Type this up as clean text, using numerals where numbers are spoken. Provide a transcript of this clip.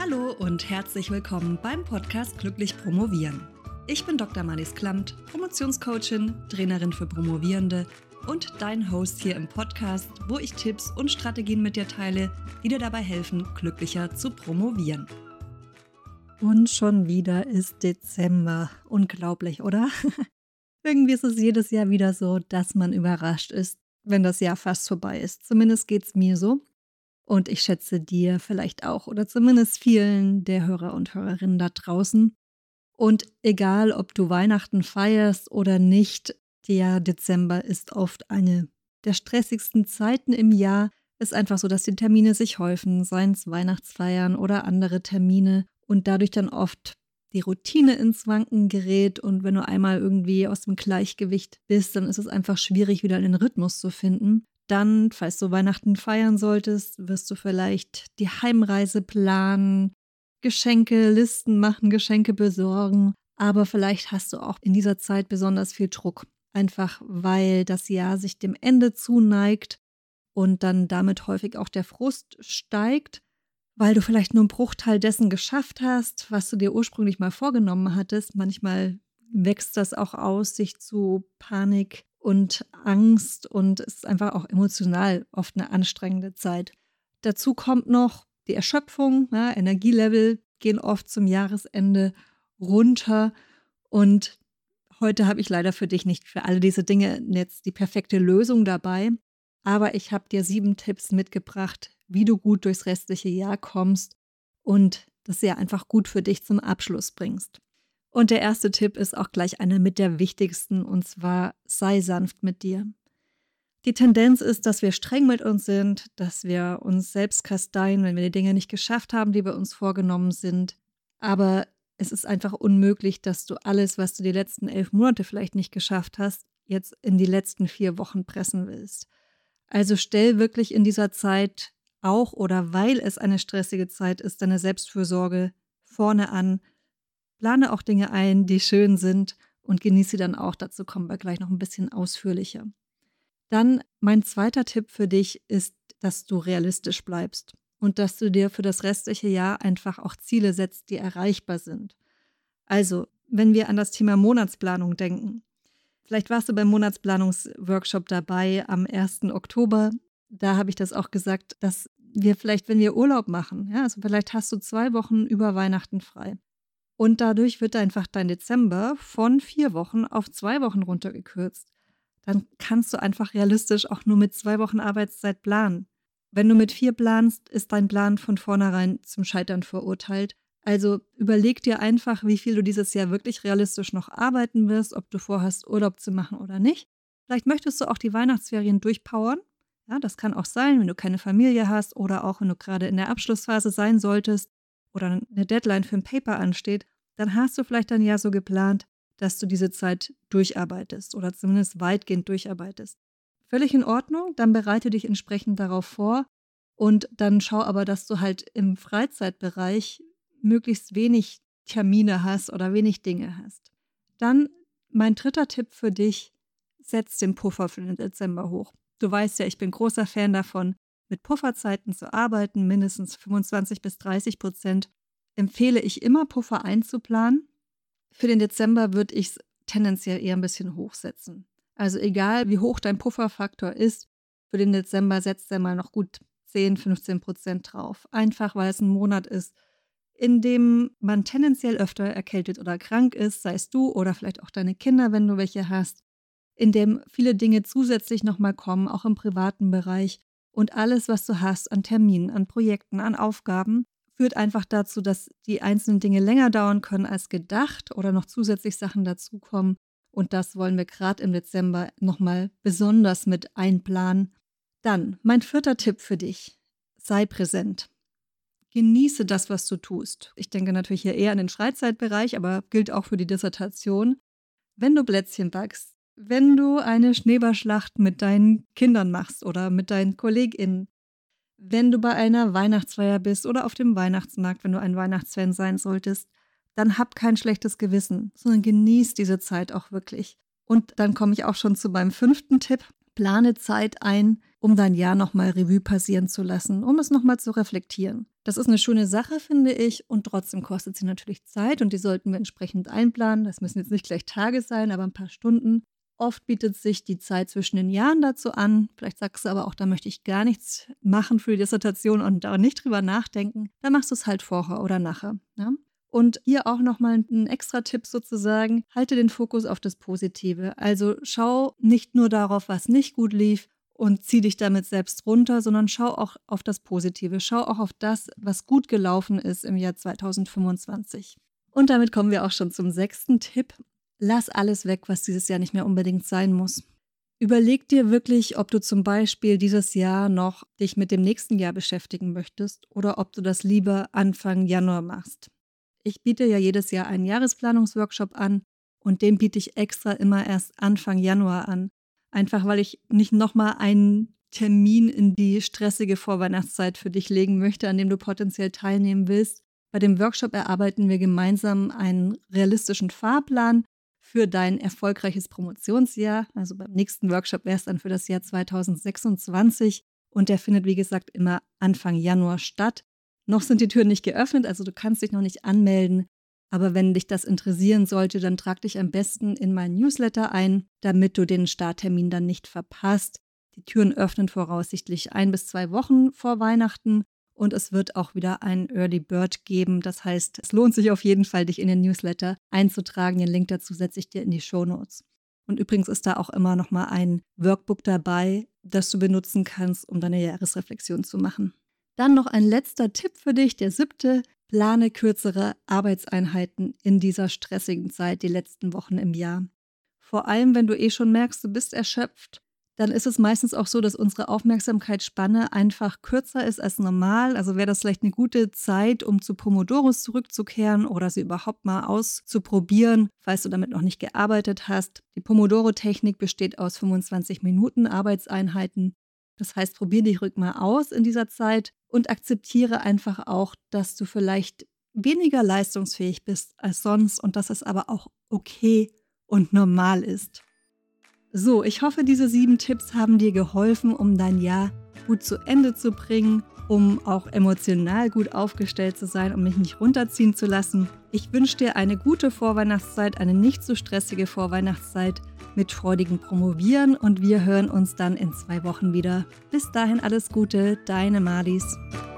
Hallo und herzlich willkommen beim Podcast Glücklich Promovieren. Ich bin Dr. Marlies Klamt, Promotionscoachin, Trainerin für Promovierende und dein Host hier im Podcast, wo ich Tipps und Strategien mit dir teile, die dir dabei helfen, glücklicher zu promovieren. Und schon wieder ist Dezember. Unglaublich, oder? Irgendwie ist es jedes Jahr wieder so, dass man überrascht ist, wenn das Jahr fast vorbei ist. Zumindest geht es mir so. Und ich schätze dir vielleicht auch oder zumindest vielen der Hörer und Hörerinnen da draußen. Und egal, ob du Weihnachten feierst oder nicht, der Dezember ist oft eine der stressigsten Zeiten im Jahr. Ist einfach so, dass die Termine sich häufen, seien es Weihnachtsfeiern oder andere Termine und dadurch dann oft die Routine ins Wanken gerät. Und wenn du einmal irgendwie aus dem Gleichgewicht bist, dann ist es einfach schwierig, wieder in den Rhythmus zu finden. Dann, falls du Weihnachten feiern solltest, wirst du vielleicht die Heimreise planen, Geschenke, Listen machen, Geschenke besorgen. Aber vielleicht hast du auch in dieser Zeit besonders viel Druck. Einfach weil das Jahr sich dem Ende zuneigt und dann damit häufig auch der Frust steigt, weil du vielleicht nur einen Bruchteil dessen geschafft hast, was du dir ursprünglich mal vorgenommen hattest. Manchmal wächst das auch aus sich zu Panik und Angst und es ist einfach auch emotional oft eine anstrengende Zeit. Dazu kommt noch die Erschöpfung, ja, Energielevel gehen oft zum Jahresende runter und heute habe ich leider für dich nicht für alle diese Dinge jetzt die perfekte Lösung dabei, aber ich habe dir 7 Tipps mitgebracht, wie du gut durchs restliche Jahr kommst und das Jahr einfach gut für dich zum Abschluss bringst. Und der erste Tipp ist auch gleich einer mit der wichtigsten, und zwar sei sanft mit dir. Die Tendenz ist, dass wir streng mit uns sind, dass wir uns selbst kasteien, wenn wir die Dinge nicht geschafft haben, die wir uns vorgenommen sind. Aber es ist einfach unmöglich, dass du alles, was du die letzten 11 Monate vielleicht nicht geschafft hast, jetzt in die letzten 4 Wochen pressen willst. Also stell wirklich in dieser Zeit auch oder weil es eine stressige Zeit ist, deine Selbstfürsorge vorne an. Plane auch Dinge ein, die schön sind und genieße sie dann auch. Dazu kommen wir gleich noch ein bisschen ausführlicher. Dann mein zweiter Tipp für dich ist, dass du realistisch bleibst und dass du dir für das restliche Jahr einfach auch Ziele setzt, die erreichbar sind. Also, wenn wir an das Thema Monatsplanung denken, vielleicht warst du beim Monatsplanungsworkshop dabei am 1. Oktober. Da habe ich das auch gesagt, dass wir vielleicht, wenn wir Urlaub machen, ja, also vielleicht hast du 2 Wochen über Weihnachten frei. Und dadurch wird einfach dein Dezember von 4 Wochen auf 2 Wochen runtergekürzt. Dann kannst du einfach realistisch auch nur mit 2 Wochen Arbeitszeit planen. Wenn du mit 4 planst, ist dein Plan von vornherein zum Scheitern verurteilt. Also überleg dir einfach, wie viel du dieses Jahr wirklich realistisch noch arbeiten wirst, ob du vorhast, Urlaub zu machen oder nicht. Vielleicht möchtest du auch die Weihnachtsferien durchpowern. Ja, das kann auch sein, wenn du keine Familie hast oder auch wenn du gerade in der Abschlussphase sein solltest oder eine Deadline für ein Paper ansteht, dann hast du vielleicht ein Jahr so geplant, dass du diese Zeit durcharbeitest oder zumindest weitgehend durcharbeitest. Völlig in Ordnung, dann bereite dich entsprechend darauf vor und dann schau aber, dass du halt im Freizeitbereich möglichst wenig Termine hast oder wenig Dinge hast. Dann mein dritter Tipp für dich, setz den Puffer für den Dezember hoch. Du weißt ja, ich bin großer Fan davon, mit Pufferzeiten zu arbeiten, mindestens 25-30%. Empfehle ich immer, Puffer einzuplanen. Für den Dezember würde ich es tendenziell eher ein bisschen hochsetzen. Also egal, wie hoch dein Pufferfaktor ist, für den Dezember setzt er mal noch gut 10-15% drauf. Einfach, weil es ein Monat ist, in dem man tendenziell öfter erkältet oder krank ist, sei es du oder vielleicht auch deine Kinder, wenn du welche hast, in dem viele Dinge zusätzlich nochmal kommen, auch im privaten Bereich. Und alles, was du hast an Terminen, an Projekten, an Aufgaben, führt einfach dazu, dass die einzelnen Dinge länger dauern können als gedacht oder noch zusätzlich Sachen dazukommen. Und das wollen wir gerade im Dezember nochmal besonders mit einplanen. Dann mein 4. Tipp für dich. Sei präsent. Genieße das, was du tust. Ich denke natürlich hier eher an den Freizeitbereich, aber gilt auch für die Dissertation. Wenn du Plätzchen backst, wenn du eine Schneeballschlacht mit deinen Kindern machst oder mit deinen KollegInnen, wenn du bei einer Weihnachtsfeier bist oder auf dem Weihnachtsmarkt, wenn du ein Weihnachtsfan sein solltest, dann hab kein schlechtes Gewissen, sondern genieß diese Zeit auch wirklich. Und dann komme ich auch schon zu meinem 5. Tipp. Plane Zeit ein, um dein Jahr nochmal Revue passieren zu lassen, um es nochmal zu reflektieren. Das ist eine schöne Sache, finde ich, und trotzdem kostet sie natürlich Zeit und die sollten wir entsprechend einplanen. Das müssen jetzt nicht gleich Tage sein, aber ein paar Stunden. Oft bietet sich die Zeit zwischen den Jahren dazu an. Vielleicht sagst du aber auch, da möchte ich gar nichts machen für die Dissertation und da nicht drüber nachdenken. Dann machst du es halt vorher oder nachher. Ja? Und hier auch nochmal ein extra Tipp sozusagen, halte den Fokus auf das Positive. Also schau nicht nur darauf, was nicht gut lief und zieh dich damit selbst runter, sondern schau auch auf das Positive. Schau auch auf das, was gut gelaufen ist im Jahr 2025. Und damit kommen wir auch schon zum 6. Tipp. Lass alles weg, was dieses Jahr nicht mehr unbedingt sein muss. Überleg dir wirklich, ob du zum Beispiel dieses Jahr noch dich mit dem nächsten Jahr beschäftigen möchtest oder ob du das lieber Anfang Januar machst. Ich biete ja jedes Jahr einen Jahresplanungsworkshop an und den biete ich extra immer erst Anfang Januar an. Einfach weil ich nicht nochmal einen Termin in die stressige Vorweihnachtszeit für dich legen möchte, an dem du potenziell teilnehmen willst. Bei dem Workshop erarbeiten wir gemeinsam einen realistischen Fahrplan für dein erfolgreiches Promotionsjahr. Also beim nächsten Workshop wäre es dann für das Jahr 2026 und der findet, wie gesagt, immer Anfang Januar statt. Noch sind die Türen nicht geöffnet, also du kannst dich noch nicht anmelden, aber wenn dich das interessieren sollte, dann trag dich am besten in meinen Newsletter ein, damit du den Starttermin dann nicht verpasst. Die Türen öffnen voraussichtlich 1 bis 2 Wochen vor Weihnachten. Und es wird auch wieder einen Early Bird geben. Das heißt, es lohnt sich auf jeden Fall, dich in den Newsletter einzutragen. Den Link dazu setze ich dir in die Shownotes. Und übrigens ist da auch immer nochmal ein Workbook dabei, das du benutzen kannst, um deine Jahresreflexion zu machen. Dann noch ein letzter Tipp für dich, der 7. Plane kürzere Arbeitseinheiten in dieser stressigen Zeit, die letzten Wochen im Jahr. Vor allem, wenn du schon merkst, du bist erschöpft, dann ist es meistens auch so, dass unsere Aufmerksamkeitsspanne einfach kürzer ist als normal. Also wäre das vielleicht eine gute Zeit, um zu Pomodoros zurückzukehren oder sie überhaupt mal auszuprobieren, falls du damit noch nicht gearbeitet hast. Die Pomodoro-Technik besteht aus 25 Minuten Arbeitseinheiten. Das heißt, probier dich ruhig mal aus in dieser Zeit und akzeptiere einfach auch, dass du vielleicht weniger leistungsfähig bist als sonst und dass es aber auch okay und normal ist. So, ich hoffe, diese 7 Tipps haben dir geholfen, um dein Jahr gut zu Ende zu bringen, um auch emotional gut aufgestellt zu sein, um mich nicht runterziehen zu lassen. Ich wünsche dir eine gute Vorweihnachtszeit, eine nicht so stressige Vorweihnachtszeit mit freudigem Promovieren und wir hören uns dann in 2 Wochen wieder. Bis dahin alles Gute, deine Madis.